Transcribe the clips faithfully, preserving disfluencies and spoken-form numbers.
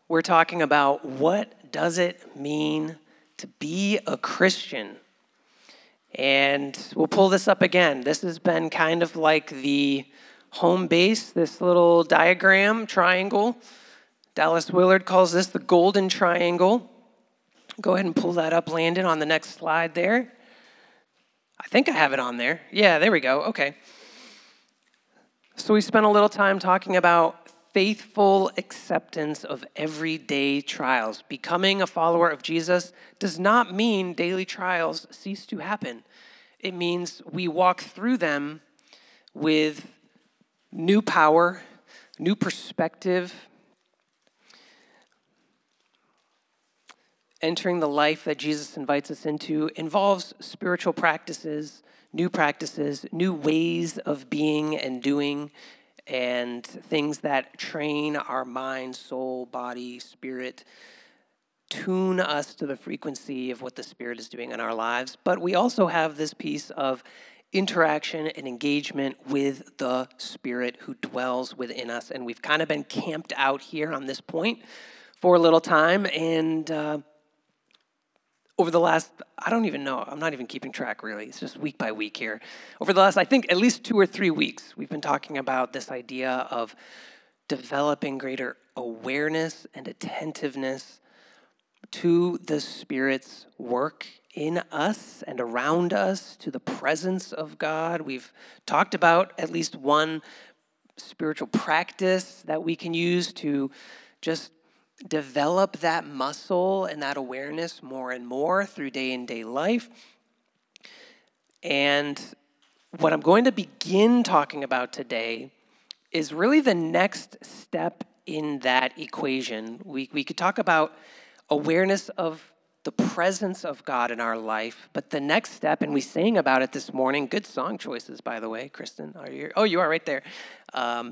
we're talking about what does it mean to be a Christian. And we'll pull this up again. This has been kind of like the home base, this little diagram, triangle. Dallas Willard calls this the golden triangle. Go ahead and pull that up, Landon, on the next slide there. I think I have it on there. Yeah, there we go. Okay. So we spent a little time talking about faithful acceptance of everyday trials. Becoming a follower of Jesus does not mean daily trials cease to happen. It means we walk through them with new power, new perspective, entering the life that Jesus invites us into involves spiritual practices, new practices, new ways of being and doing, and things that train our mind, soul, body, spirit, tune us to the frequency of what the Spirit is doing in our lives. But we also have this piece of interaction and engagement with the Spirit who dwells within us. And we've kind of been camped out here on this point for a little time. And uh, over the last, I don't even know, I'm not even keeping track really. It's just week by week here. Over the last, I think, at least two or three weeks, we've been talking about this idea of developing greater awareness and attentiveness to the Spirit's work in us and around us, to the presence of God. We've talked about at least one spiritual practice that we can use to just develop that muscle and that awareness more and more through day-in-day life. And what I'm going to begin talking about today is really the next step in that equation. We, we could talk about awareness of the presence of God in our life, but the next step, and we sang about it this morning, good song choices, by the way, Kristen, are you? Oh, you are right there. Um,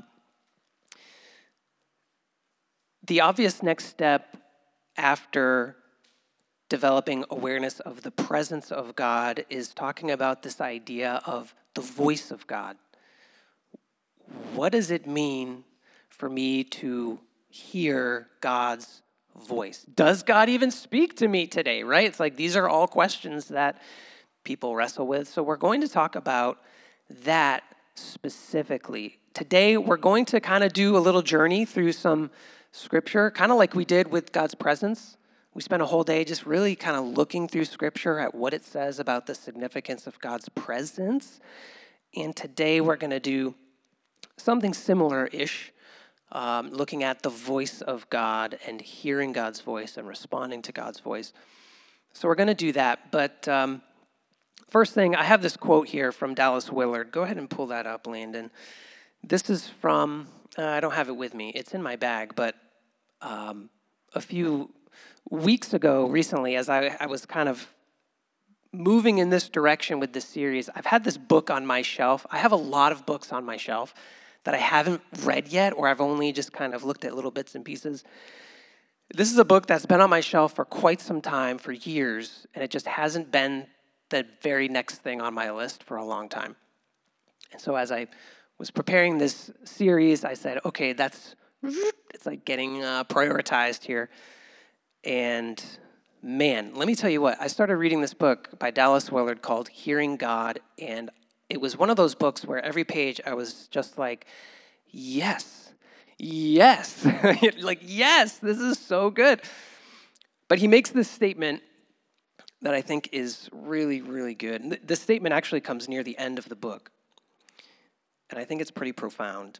The obvious next step after developing awareness of the presence of God is talking about this idea of the voice of God. What does it mean for me to hear God's voice? Does God even speak to me today, right? It's like these are all questions that people wrestle with. So we're going to talk about that specifically. Today, we're going to kind of do a little journey through some Scripture, kind of like we did with God's presence. We spent a whole day just really kind of looking through Scripture at what it says about the significance of God's presence. And today we're going to do something similar-ish, um, looking at the voice of God and hearing God's voice and responding to God's voice. So we're going to do that. But um, first thing, I have this quote here from Dallas Willard. Go ahead and pull that up, Landon. This is from, uh, I don't have it with me. It's in my bag, but Um, a few weeks ago, recently, as I, I was kind of moving in this direction with this series, I've had this book on my shelf. I have a lot of books on my shelf that I haven't read yet, or I've only just kind of looked at little bits and pieces. This is a book that's been on my shelf for quite some time, for years, and it just hasn't been the very next thing on my list for a long time. And so as I was preparing this series, I said, okay, that's It's like getting uh, prioritized here. And man, let me tell you what, I started reading this book by Dallas Willard called Hearing God, and it was one of those books where every page I was just like, yes, yes, like, yes, this is so good. But he makes this statement that I think is really, really good. And th- this statement actually comes near the end of the book, and I think it's pretty profound.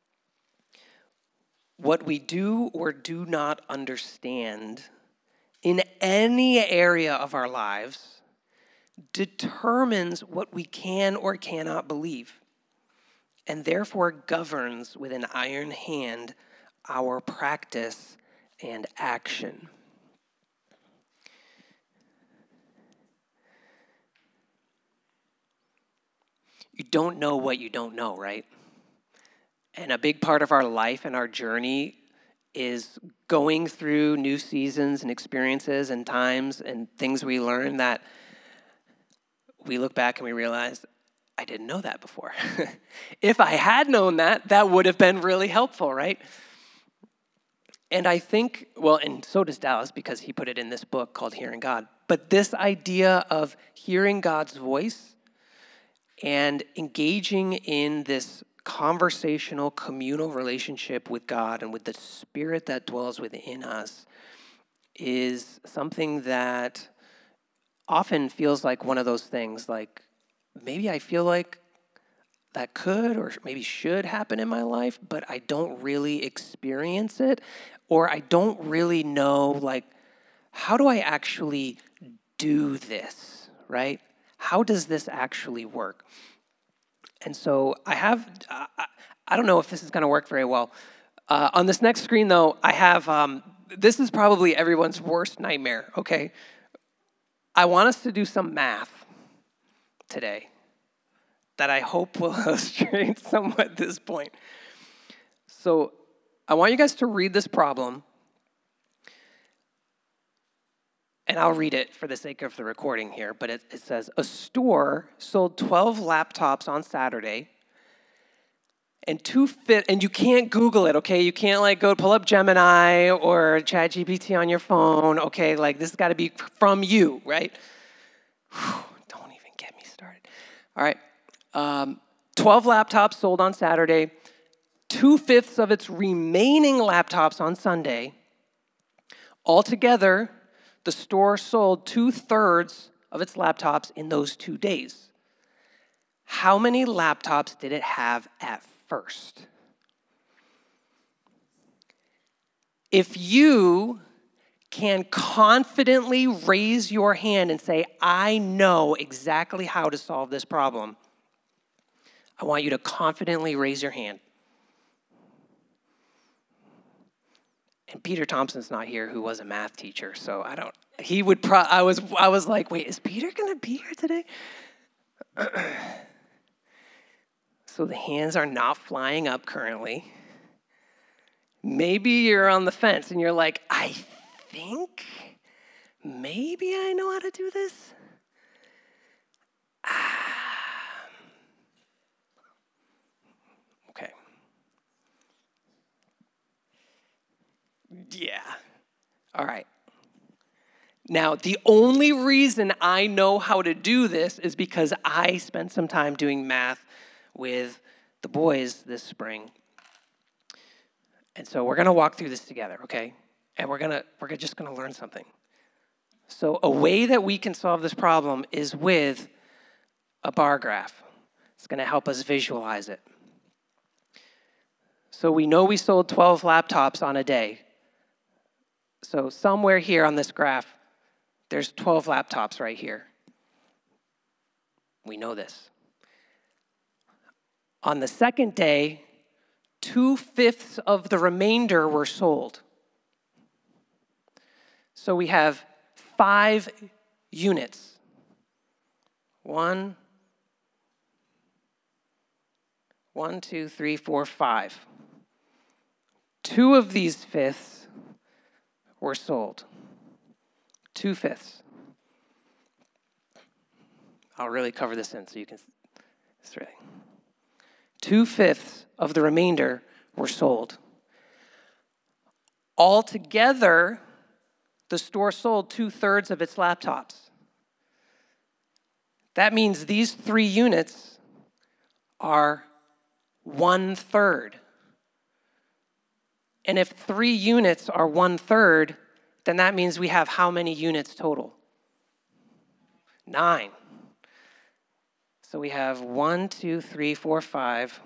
What we do or do not understand in any area of our lives determines what we can or cannot believe, and therefore governs with an iron hand our practice and action. You don't know what you don't know, right? And a big part of our life and our journey is going through new seasons and experiences and times and things we learn that we look back and we realize, I didn't know that before. If I had known that, that would have been really helpful, right? And I think, well, and so does Dallas because he put it in this book called Hearing God. But this idea of hearing God's voice and engaging in this conversational, communal relationship with God and with the Spirit that dwells within us is something that often feels like one of those things, like maybe I feel like that could or maybe should happen in my life, but I don't really experience it, or I don't really know, like, how do I actually do this, right? How does this actually work? And so I have, uh, I don't know if this is going to work very well. Uh, on this next screen, though, I have, um, this is probably everyone's worst nightmare, okay? I want us to do some math today that I hope will illustrate somewhat this point. So I want you guys to read this problem, and I'll read it for the sake of the recording here, but it, it says, a store sold twelve laptops on Saturday, and two fit, and you can't Google it, okay? You can't like go pull up Gemini or ChatGPT on your phone, okay? Like this has got to be from you, right? Whew, don't even get me started. All right, um, twelve laptops sold on Saturday, two-fifths of its remaining laptops on Sunday. Altogether, the store sold two-thirds of its laptops in those two days. How many laptops did it have at first? If you can confidently raise your hand and say, I know exactly how to solve this problem, I want you to confidently raise your hand. And Peter Thompson's not here, who was a math teacher, so I don't, he would, pro- I was I was like, wait, is Peter going to be here today? So the hands are not flying up currently. Maybe you're on the fence and you're like, I think maybe I know how to do this. Ah. Okay. Yeah. All right. Now, the only reason I know how to do this is because I spent some time doing math with the boys this spring. And so we're going to walk through this together, okay? And we're going to we're just going to learn something. So a way that we can solve this problem is with a bar graph. It's going to help us visualize it. So we know we sold twelve laptops on a day. So somewhere here on this graph, there's twelve laptops right here. We know this. On the second day, two-fifths of the remainder were sold. So we have five units. One, one, two, three, four, five. Two of these fifths were sold. Two-fifths. I'll really cover this in so you can, it's really. Two-fifths of the remainder were sold. Altogether, the store sold two-thirds of its laptops. That means these three units are one-third. And if three units are one-third, then that means we have how many units total? Nine. So we have one, two, three, four, five,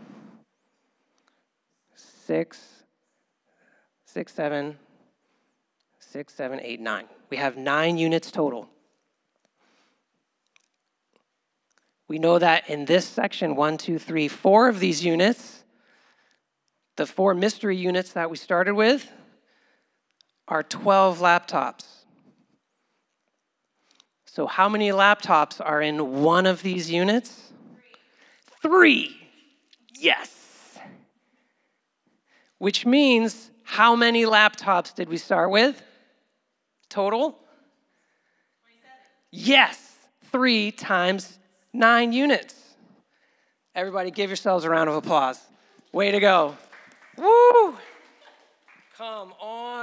six, six, seven, six, seven, eight, nine. We have nine units total. We know that in this section, one, two, three, four of these units, the four mystery units that we started with, are twelve laptops. So how many laptops are in one of these units? Three. Three. Yes. Which means how many laptops did we start with? Total? twenty-seven. Yes. Three times nine units. Everybody give yourselves a round of applause. Way to go. Woo! Come on.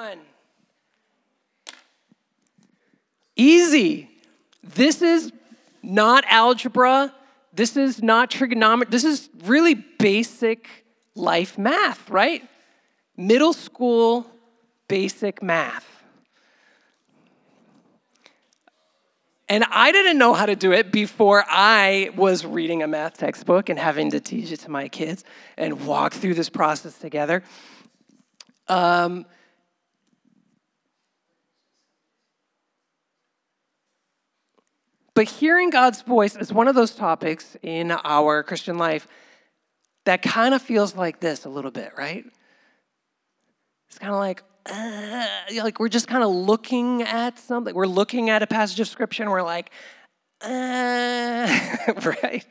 Easy. This is not algebra. This is not trigonometry. This is really basic life math, right? Middle school basic math. And I didn't know how to do it before I was reading a math textbook and having to teach it to my kids and walk through this process together. Um, but hearing God's voice is one of those topics in our Christian life that kind of feels like this a little bit, right? It's kind of like, uh, like we're just kind of looking at something. We're looking at a passage of scripture and we're like, uh, right?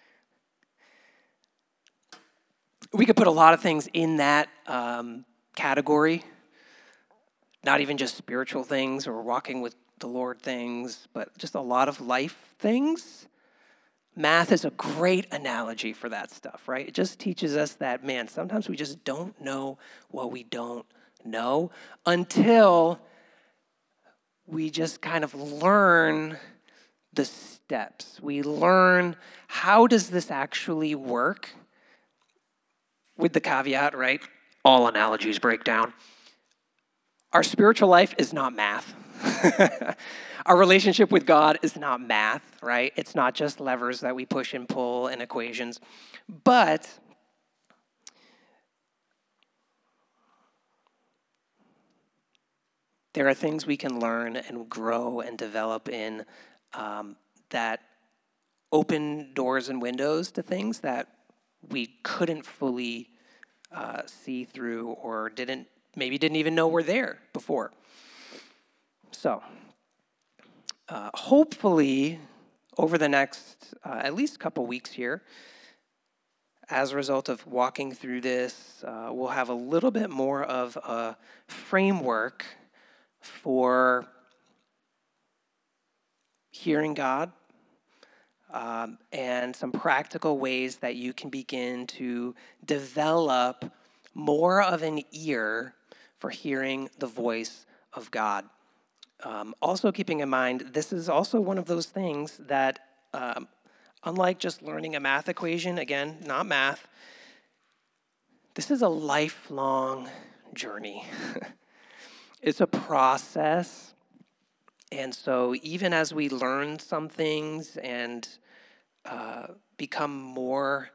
We could put a lot of things in that um, category, not even just spiritual things or walking with the Lord things, but just a lot of life things. Math is a great analogy for that stuff, right? It just teaches us that, man, sometimes we just don't know what we don't know until we just kind of learn the steps. We learn, how does this actually work? With the caveat, right? All analogies break down. Our spiritual life is not math. Our relationship with God is not math, right? It's not just levers that we push and pull and equations. But there are things we can learn and grow and develop in um, that open doors and windows to things that we couldn't fully uh, see through or didn't, maybe didn't even know were there before. So, uh, hopefully, over the next uh, at least couple weeks here, as a result of walking through this, uh, we'll have a little bit more of a framework for hearing God, um, and some practical ways that you can begin to develop more of an ear for hearing the voice of God. Um, also keeping in mind, this is also one of those things that, um, unlike just learning a math equation, again, not math, this is a lifelong journey. It's a process. And so even as we learn some things and uh, become more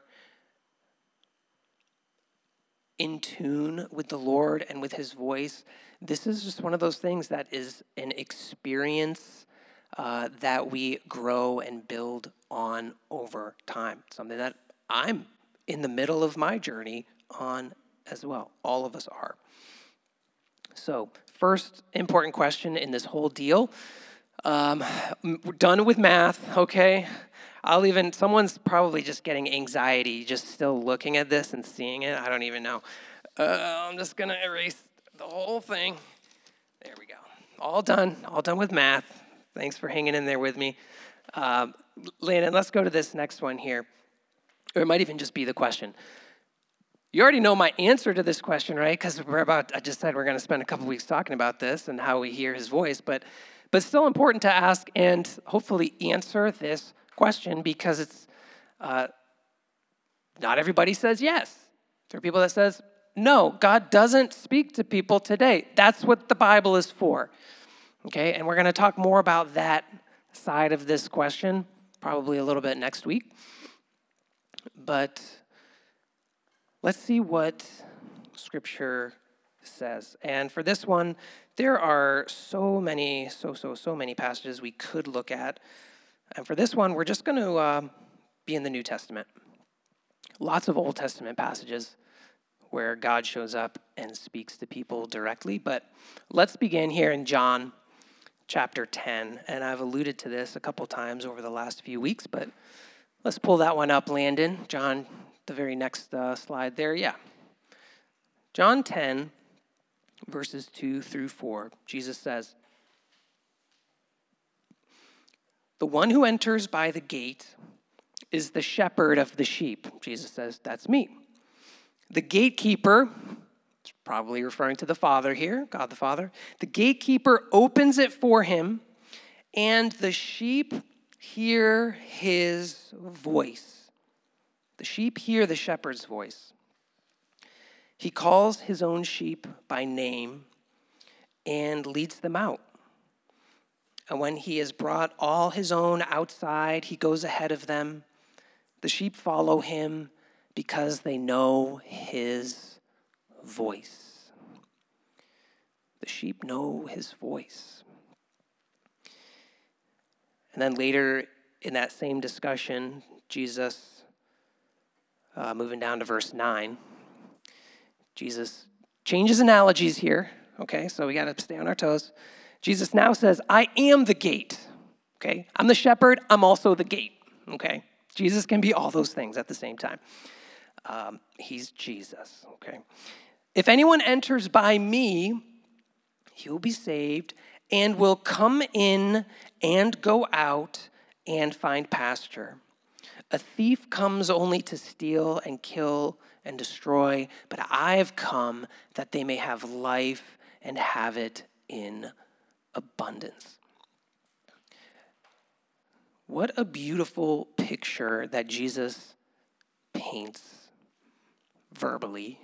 in tune with the Lord and with his voice, this is just one of those things that is an experience uh, that we grow and build on over time. Something that I'm in the middle of my journey on as well. All of us are. So first important question in this whole deal. Um, we're done with math, okay? I'll even, someone's probably just getting anxiety just still looking at this and seeing it. I don't even know. Uh, I'm just going to erase the whole thing. There we go. All done. All done with math. Thanks for hanging in there with me. Um, Landon, let's go to this next one here. Or it might even just be the question. You already know my answer to this question, right? Because we're about, I just said we're going to spend a couple weeks talking about this and how we hear his voice. But, but still important to ask and hopefully answer this question, because it's uh, not everybody says yes. There are people that says, no, God doesn't speak to people today. That's what the Bible is for. Okay, and we're going to talk more about that side of this question probably a little bit next week. But let's see what Scripture says. And for this one, there are so many, so, so, so many passages we could look at. And for this one, we're just going to uh, be in the New Testament. Lots of Old Testament passages where God shows up and speaks to people directly. But let's begin here in John chapter ten. And I've alluded to this a couple times over the last few weeks, but let's pull that one up, Landon. John, the very next uh, slide there. Yeah. John ten, verses two through four. Jesus says, "The one who enters by the gate is the shepherd of the sheep." Jesus says, that's me. "The gatekeeper," it's probably referring to the Father here, God the Father, "the gatekeeper opens it for him, And the sheep hear his voice. The sheep hear the shepherd's voice. He calls his own sheep by name and leads them out. And when he has brought all his own outside, he goes ahead of them. The sheep follow him because they know his voice. The sheep know his voice. And then later in that same discussion, Jesus, uh, moving down to verse nine, Jesus changes analogies here, okay? So we got to stay on our toes. Jesus now says, I am the gate, okay? I'm the shepherd, I'm also the gate, okay? Jesus can be all those things at the same time. Um, he's Jesus, okay? If anyone enters by me, he will be saved and will come in and go out and find pasture. A thief comes only to steal and kill and destroy, but I have come that they may have life and have it in abundance. What a beautiful picture that Jesus paints verbally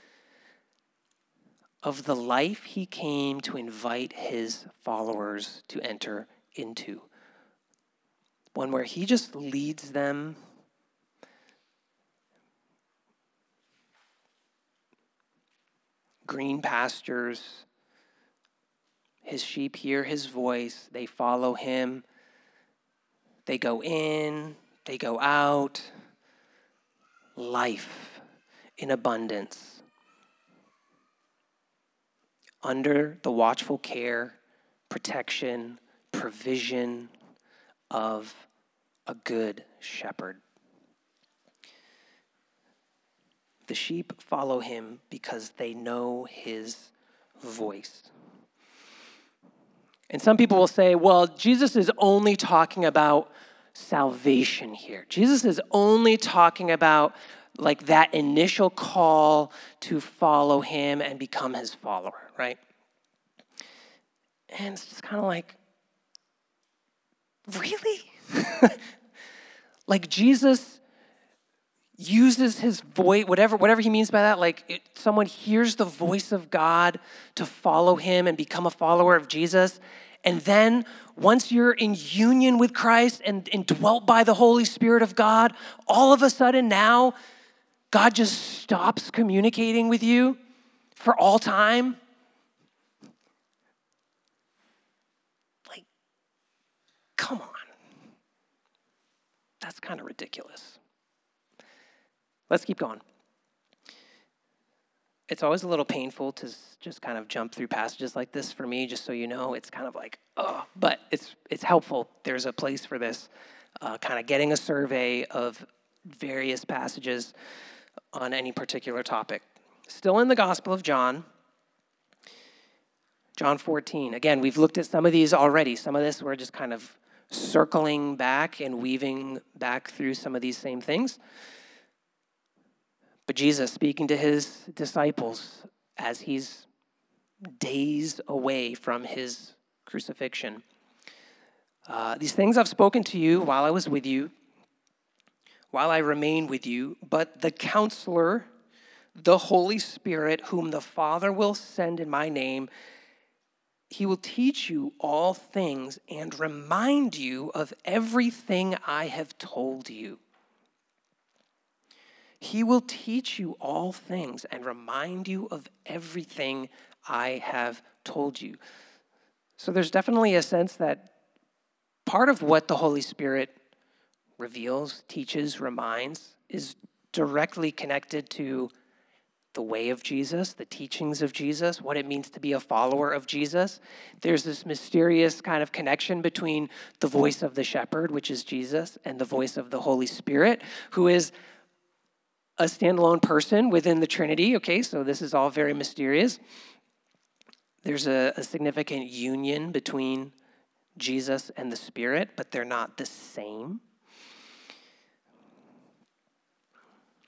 of the life he came to invite his followers to enter into. One where he just leads them green pastures. His sheep hear his voice. They follow him. They go in. They go out. Life in abundance. Under the watchful care, protection, provision of a good shepherd. The sheep follow him because they know his voice. And some people will say, well, Jesus is only talking about salvation here. Jesus is only talking about like that initial call to follow him and become his follower, right? And it's just kind of like, really? Like Jesus uses his voice, whatever, whatever he means by that, like it, someone hears the voice of God to follow him and become a follower of Jesus. And then once you're in union with Christ and, and dwelt by the Holy Spirit of God, all of a sudden now, God just stops communicating with you for all time. Like, come on. That's kind of ridiculous. Let's keep going. It's always a little painful to just kind of jump through passages like this for me, just so you know. It's kind of like, oh, but it's it's helpful. There's a place for this, uh, kind of getting a survey of various passages on any particular topic. Still in the Gospel of John, John fourteen. Again, we've looked at some of these already. Some of this we're just kind of circling back and weaving back through some of these same things. But Jesus speaking to his disciples as he's days away from his crucifixion. Uh, These things I've spoken to you while I was with you, while I remain with you, but the counselor, the Holy Spirit, whom the Father will send in my name, he will teach you all things and remind you of everything I have told you. He will teach you all things and remind you of everything I have told you. So there's definitely a sense that part of what the Holy Spirit reveals, teaches, reminds is directly connected to the way of Jesus, the teachings of Jesus, what it means to be a follower of Jesus. There's this mysterious kind of connection between the voice of the shepherd, which is Jesus, and the voice of the Holy Spirit, who is a standalone person within the Trinity. Okay, so this is all very mysterious. There's a, a significant union between Jesus and the Spirit, but they're not the same.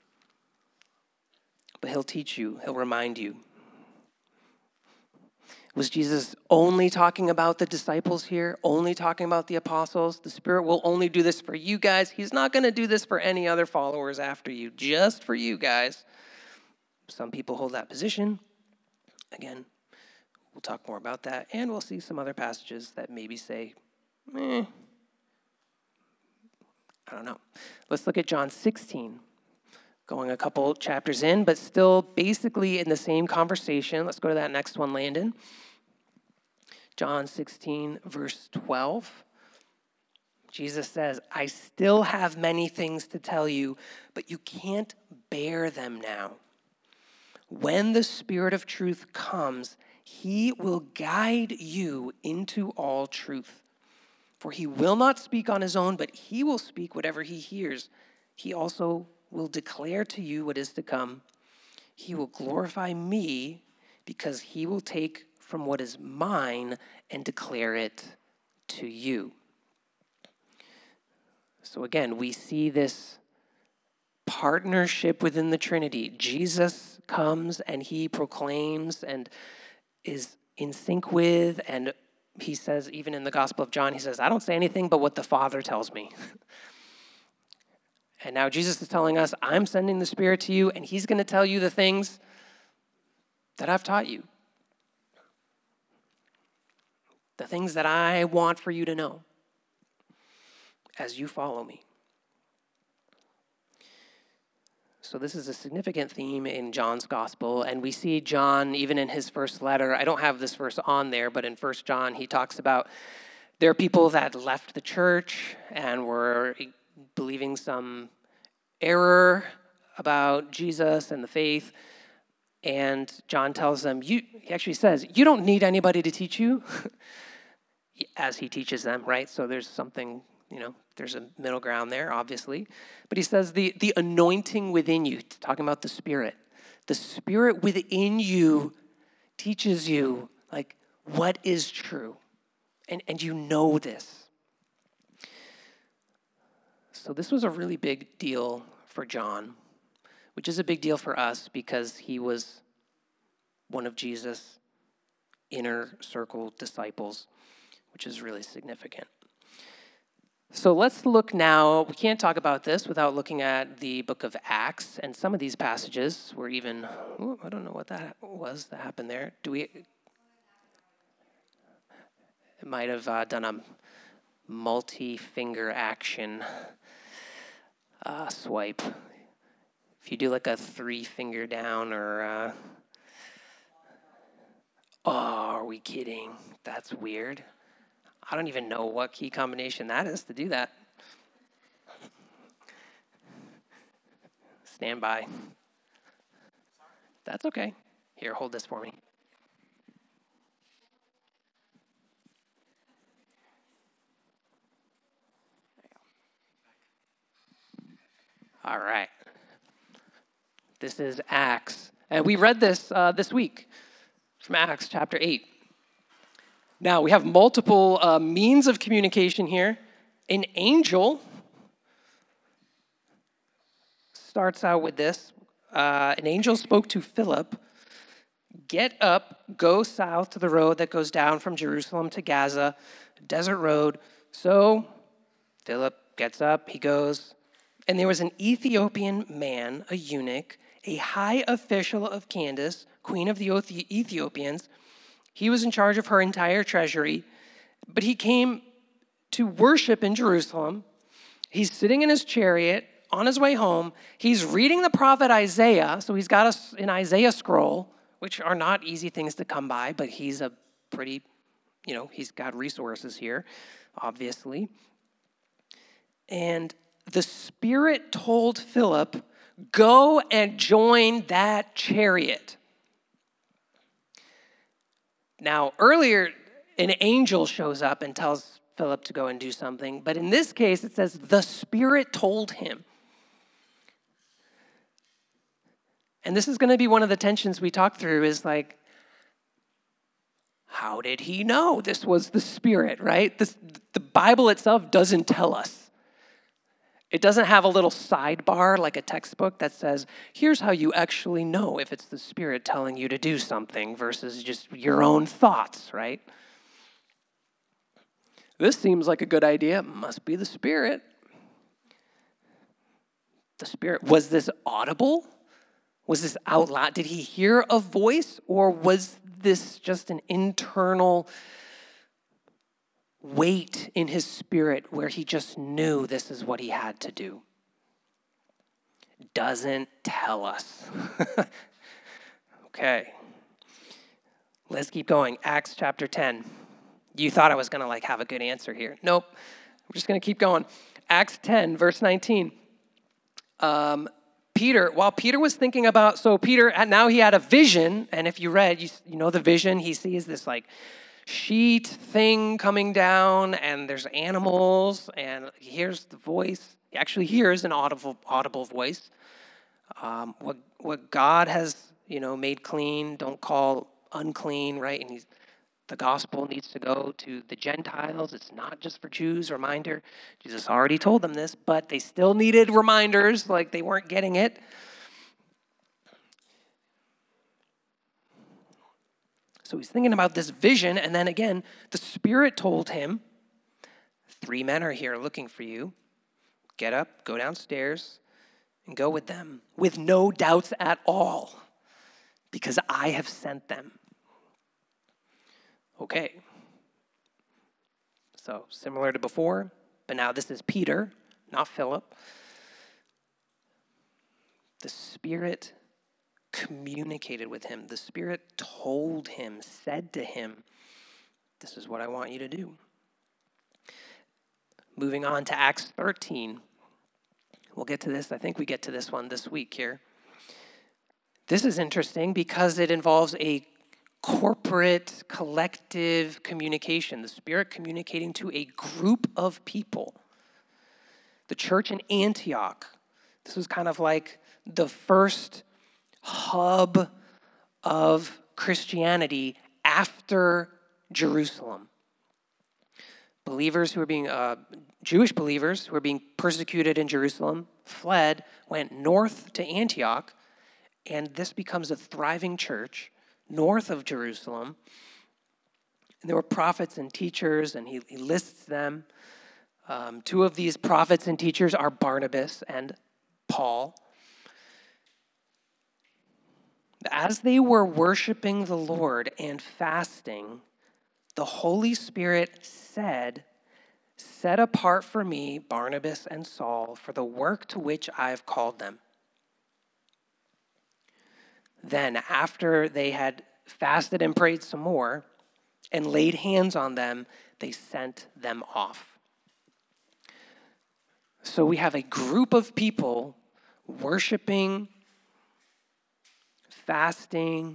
But he'll teach you, he'll remind you. Was Jesus only talking about the disciples here, only talking about the apostles? The Spirit will only do this for you guys. He's not going to do this for any other followers after you, just for you guys. Some people hold that position. Again, we'll talk more about that, and we'll see some other passages that maybe say, eh, I don't know. Let's look at John sixteen. Going a couple chapters in, but still basically in the same conversation. Let's go to that next one, Landon. John sixteen, verse twelve. Jesus says, I still have many things to tell you, but you can't bear them now. When the Spirit of truth comes, he will guide you into all truth. For he will not speak on his own, but he will speak whatever he hears. He also will declare to you what is to come. He will glorify me because he will take from what is mine and declare it to you. So again, we see this partnership within the Trinity. Jesus comes and he proclaims and is in sync with, and he says, even in the Gospel of John, he says, I don't say anything but what the Father tells me. And now Jesus is telling us, I'm sending the Spirit to you, and he's going to tell you the things that I've taught you. The things that I want for you to know as you follow me. So this is a significant theme in John's gospel, and we see John, even in his first letter, I don't have this verse on there, but in First John, he talks about there are people that left the church and were believing some error about Jesus and the faith, and John tells them, you, he actually says, you don't need anybody to teach you, as he teaches them, right? So there's something, you know, there's a middle ground there, obviously. But he says the, the anointing within you, talking about the Spirit, the Spirit within you teaches you, like, what is true. And, and you know this. So this was a really big deal for John, which is a big deal for us because he was one of Jesus' inner circle disciples, which is really significant. So let's look now. We can't talk about this without looking at the book of Acts, and some of these passages were even, ooh, I don't know what that was that happened there. Do we, it might have uh, done a multi-finger action uh, swipe. If you do like a three finger down or, uh, oh, are we kidding? That's weird. I don't even know what key combination that is to do that. Stand by. That's okay. Here, hold this for me. All right. This is Acts. And we read this uh, this week from Acts chapter eight. Now, we have multiple uh, means of communication here. An angel starts out with this. Uh, an angel spoke to Philip, get up, go south to the road that goes down from Jerusalem to Gaza, desert road. So Philip gets up, he goes, and there was an Ethiopian man, a eunuch, a high official of Candace, queen of the Ethiopians. He was in charge of her entire treasury, but he came to worship in Jerusalem. He's sitting in his chariot on his way home. He's reading the prophet Isaiah, so he's got a, an Isaiah scroll, which are not easy things to come by, but he's a pretty, you know, he's got resources here, obviously. And the Spirit told Philip, go and join that chariot. Now, earlier, an angel shows up and tells Philip to go and do something. But in this case, it says the Spirit told him. And this is going to be one of the tensions we talk through is like, how did he know this was the Spirit, right? This, the Bible itself doesn't tell us. It doesn't have a little sidebar like a textbook that says, here's how you actually know if it's the Spirit telling you to do something versus just your own thoughts, right? This seems like a good idea. Must be the Spirit. The Spirit. Was this audible? Was this out loud? Did he hear a voice, or was this just an internal weight in his spirit where he just knew this is what he had to do? Doesn't tell us. Okay. Let's keep going. Acts chapter ten. You thought I was going to like have a good answer here. Nope. I'm just going to keep going. Acts ten, verse nineteen. Um, Peter, while Peter was thinking about, so Peter, now he had a vision, and if you read, you, you know the vision, he sees this like sheet thing coming down, and there's animals, and he hears the voice. He actually hears an audible audible voice. Um, what what God has, you know, made clean, don't call unclean, right? And he's, the gospel needs to go to the Gentiles. It's not just for Jews. Reminder, Jesus already told them this, but they still needed reminders, like they weren't getting it. So he's thinking about this vision, and then again, the Spirit told him, three men are here looking for you. Get up, go downstairs, and go with them, with no doubts at all, because I have sent them. Okay. So similar to before, but now this is Peter, not Philip. The Spirit communicated with him. The Spirit told him, said to him, this is what I want you to do. Moving on to Acts thirteen. We'll get to this. I think we get to this one this week here. This is interesting because it involves a corporate, collective communication. The Spirit communicating to a group of people. The church in Antioch. This was kind of like the first hub of Christianity after Jerusalem. Believers who were being, uh, Jewish believers who were being persecuted in Jerusalem fled, went north to Antioch, and this becomes a thriving church north of Jerusalem. And there were prophets and teachers, and he, he lists them. Um, two of these prophets and teachers are Barnabas and Paul. As they were worshiping the Lord and fasting, the Holy Spirit said, "Set apart for me Barnabas and Saul for the work to which I have called them." Then, after they had fasted and prayed some more and laid hands on them, they sent them off. So we have a group of people worshiping, fasting,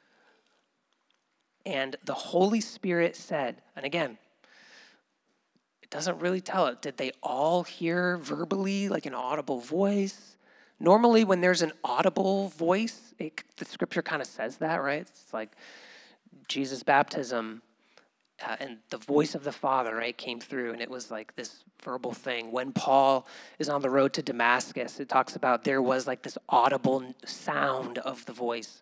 and the Holy Spirit said, and again, it doesn't really tell it. Did they all hear verbally, like an audible voice? Normally, when there's an audible voice, it, the scripture kind of says that, right? It's like Jesus' baptism uh, and the voice of the Father, right, came through, and it was like this verbal thing. When Paul is on the road to Damascus, it talks about there was like this audible sound of the voice.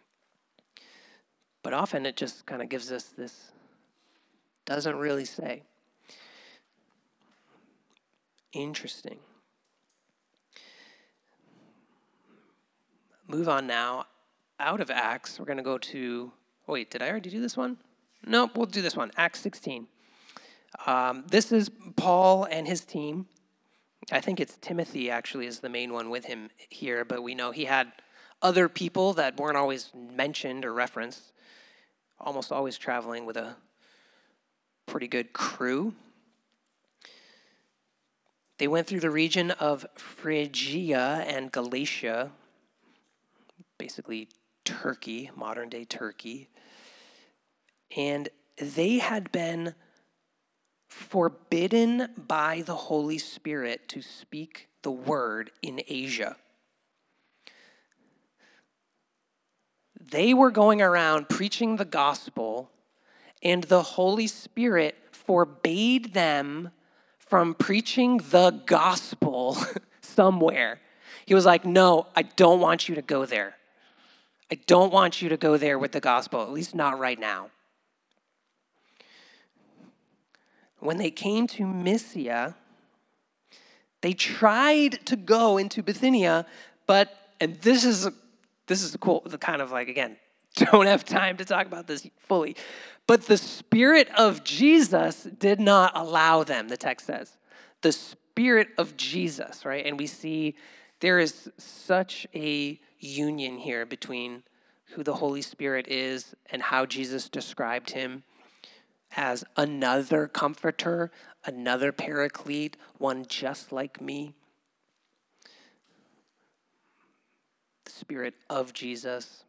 But often it just kind of gives us this, doesn't really say. Interesting. Move on now. Out of Acts, we're going to go to, oh wait, did I already do this one? Nope, we'll do this one, Acts sixteen. Um, this is Paul and his team. I think it's Timothy actually is the main one with him here, but we know he had other people that weren't always mentioned or referenced, almost always traveling with a pretty good crew. They went through the region of Phrygia and Galatia, basically Turkey, modern-day Turkey. And they had been forbidden by the Holy Spirit to speak the word in Asia. They were going around preaching the gospel, and the Holy Spirit forbade them from preaching the gospel somewhere. He was like, no, I don't want you to go there. I don't want you to go there with the gospel, at least not right now. When they came to Mysia, they tried to go into Bithynia, but, and this is, this is cool, the kind of like, again, don't have time to talk about this fully, but the Spirit of Jesus did not allow them, the text says. The Spirit of Jesus, right? And we see there is such a union here between who the Holy Spirit is and how Jesus described him as another comforter, another paraclete, one just like me. The Spirit of Jesus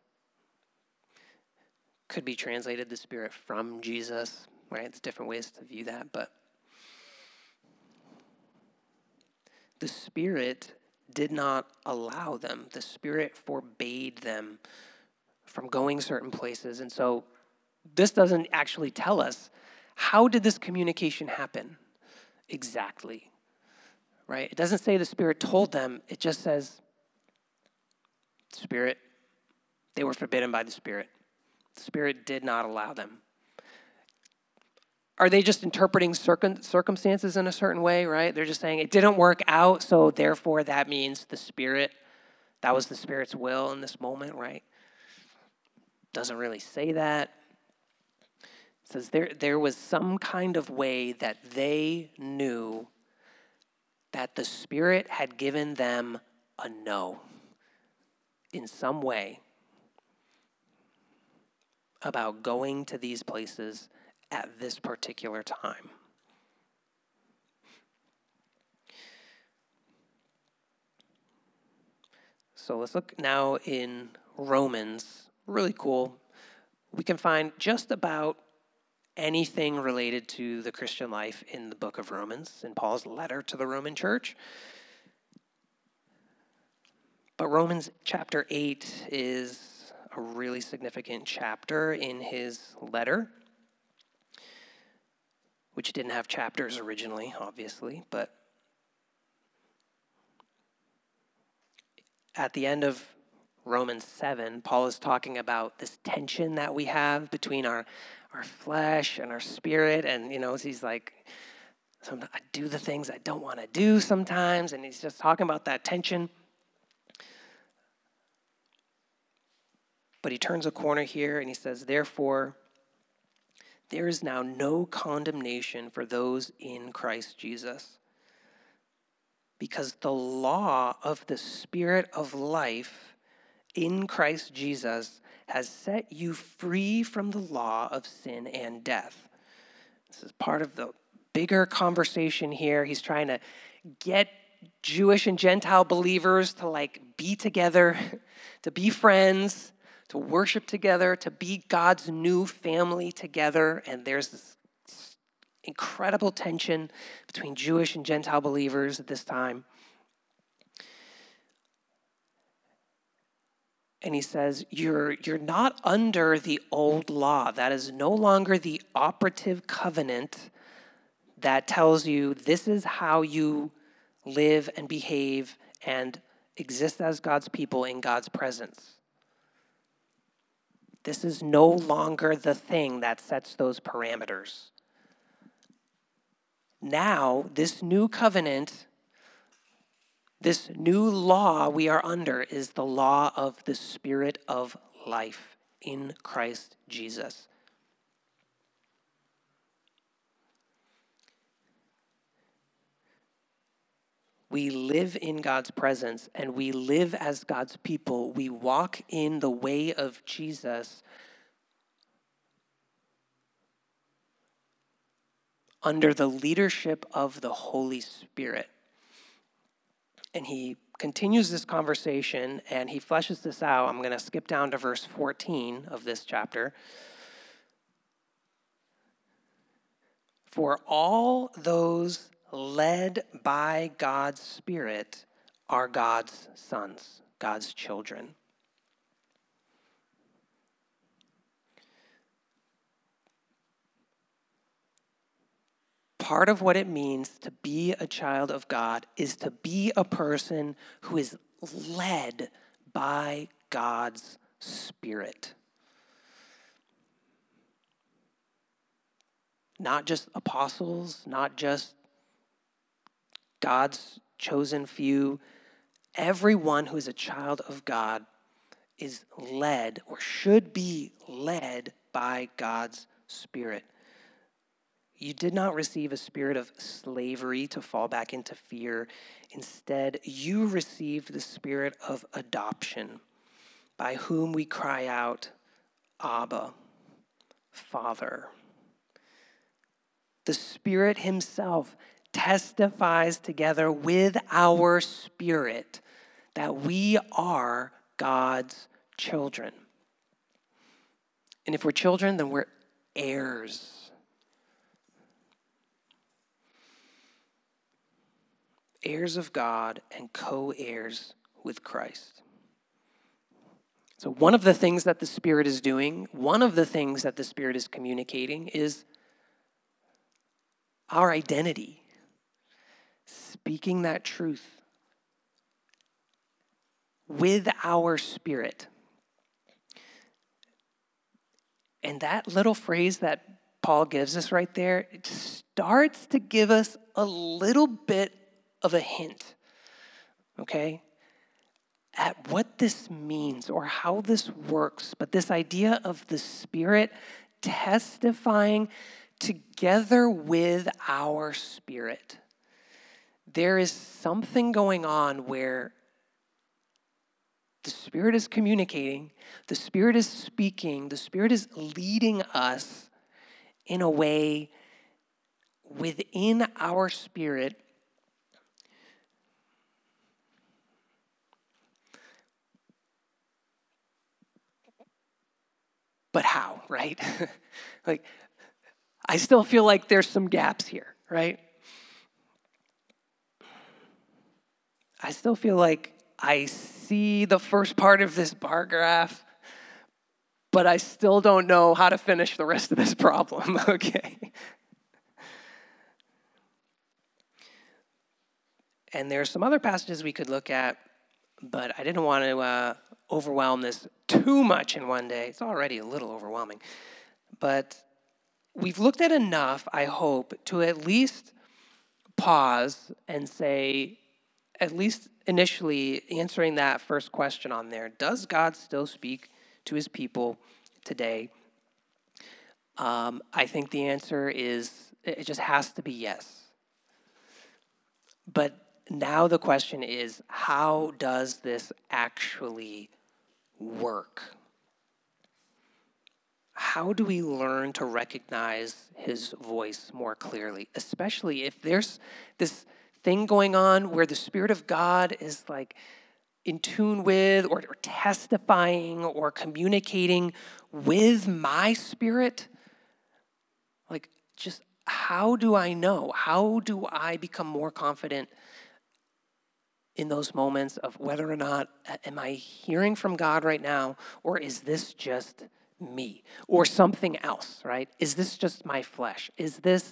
could be translated the Spirit from Jesus, right? There's different ways to view that, but the Spirit did not allow them. The Spirit forbade them from going certain places. And so this doesn't actually tell us how did this communication happen exactly, right? It doesn't say the Spirit told them. It just says Spirit, they were forbidden by the Spirit. The Spirit did not allow them. Are they just interpreting circum- circumstances in a certain way, right? They're just saying it didn't work out, so therefore that means the Spirit, that was the Spirit's will in this moment, right? Doesn't really say that. It says there, there was some kind of way that they knew that the Spirit had given them a no in some way about going to these places at this particular time. So let's look now in Romans. Really cool. We can find just about anything related to the Christian life in the book of Romans, in Paul's letter to the Roman church. But Romans chapter eight is a really significant chapter in his letter, which didn't have chapters originally, obviously, but at the end of Romans seven, Paul is talking about this tension that we have between our, our flesh and our spirit, and, you know, he's like, I do the things I don't want to do sometimes, and he's just talking about that tension. But he turns a corner here, and he says, therefore, there is now no condemnation for those in Christ Jesus, because the law of the Spirit of life in Christ Jesus has set you free from the law of sin and death. This is part of the bigger conversation here. He's trying to get Jewish and Gentile believers to like be together, to be friends, to worship together, to be God's new family together. And there's this incredible tension between Jewish and Gentile believers at this time. And he says, you're, you're not under the old law. That is no longer the operative covenant that tells you this is how you live and behave and exist as God's people in God's presence. This is no longer the thing that sets those parameters. Now, this new covenant, this new law we are under is the law of the Spirit of life in Christ Jesus. We live in God's presence and we live as God's people. We walk in the way of Jesus under the leadership of the Holy Spirit. And he continues this conversation and he fleshes this out. I'm going to skip down to verse fourteen of this chapter. For all those led by God's Spirit are God's sons, God's children. part of what it means to be a child of God is to be a person who is led by God's Spirit. Not just apostles, not just God's chosen few. Everyone who is a child of God is led or should be led by God's Spirit. You did not receive a spirit of slavery to fall back into fear. Instead, you received the spirit of adoption, by whom we cry out, Abba, Father. The Spirit himself testifies together with our spirit that we are God's children. And if we're children, then we're heirs. Heirs of God and co-heirs with Christ. So one of the things that the Spirit is doing, one of the things that the Spirit is communicating is our identity. Speaking that truth with our spirit. And that little phrase that Paul gives us right there, it starts to give us a little bit of a hint, okay, at what this means or how this works. But this idea of the Spirit testifying together with our spirit. There is something going on where the Spirit is communicating, the Spirit is speaking, the Spirit is leading us in a way within our spirit but how, right? Like, I still feel like there's some gaps here, right? I still feel like I see the first part of this bar graph, but I still don't know how to finish the rest of this problem, okay? And there's some other passages we could look at, but I didn't want to uh, overwhelm this too much in one day. It's already a little overwhelming. But we've looked at enough, I hope, to at least pause and say, at least initially answering that first question on there, does God still speak to his people today? Um, I think the answer is, it just has to be yes. But now the question is, how does this actually work? How do we learn to recognize his voice more clearly? Especially if there's this thing going on where the Spirit of God is like in tune with or, or testifying or communicating with my spirit. Like, just how do I know? How do I become more confident in those moments of whether or not, am I hearing from God right now, or is this just me or something else, right? Is this just my flesh? Is this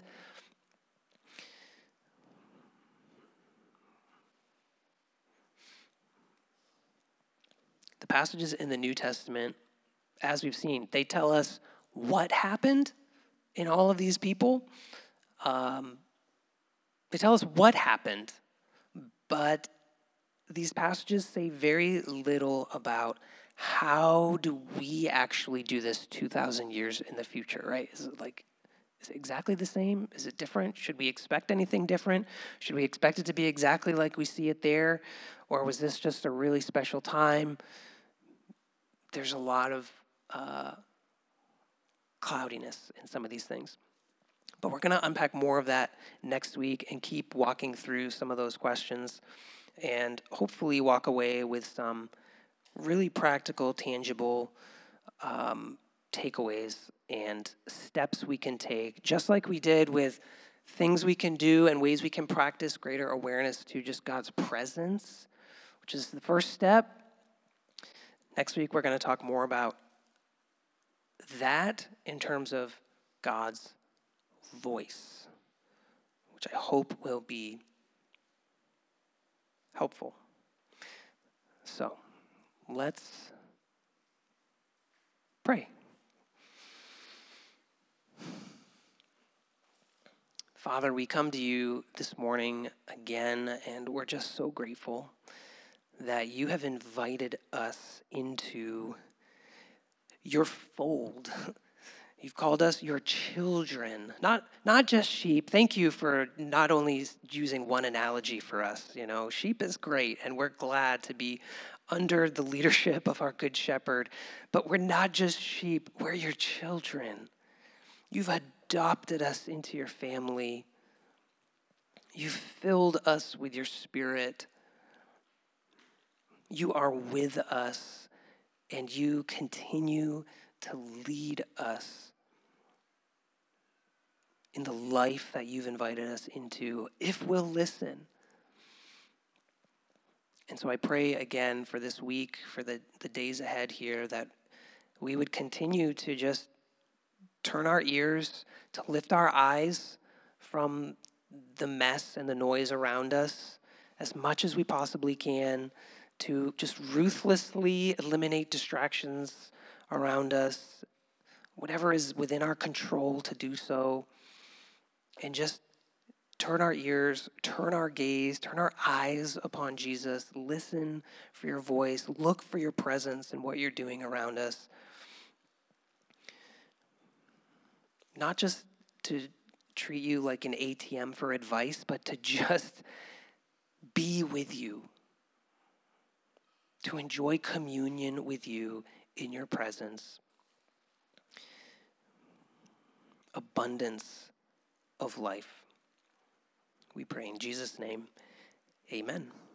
the passages in the New Testament, as we've seen, they tell us what happened in all of these people. Um, they tell us what happened, but these passages say very little about how do we actually do this two thousand years in the future, right? Is it like, is it exactly the same? Is it different? Should we expect anything different? Should we expect it to be exactly like we see it there? Or was this just a really special time? There's a lot of uh, cloudiness in some of these things. But we're going to unpack more of that next week and keep walking through some of those questions and hopefully walk away with some really practical, tangible um, takeaways and steps we can take, just like we did with things we can do and ways we can practice greater awareness to just God's presence, which is the first step. Next week, we're going to talk more about that in terms of God's voice. which I hope will be helpful. So let's pray. Father, we come to you this morning again, and we're just so grateful that you have invited us into your fold. You've called us your children, not not just sheep. Thank you for not only using one analogy for us. You know, sheep is great, and we're glad to be under the leadership of our good shepherd, but we're not just sheep, we're your children. You've adopted us into your family. You've filled us with your spirit. You are with us, and you continue to lead us in the life that you've invited us into, if we'll listen. And so I pray again for this week, for the, the days ahead here, that we would continue to just turn our ears, to lift our eyes from the mess and the noise around us as much as we possibly can, to just ruthlessly eliminate distractions around us, whatever is within our control to do so, and just turn our ears, turn our gaze, turn our eyes upon Jesus, listen for your voice, look for your presence and what you're doing around us. Not just to treat you like an A T M for advice, but to just be with you, to enjoy communion with you in your presence. Abundance of life. We pray in Jesus' name, amen.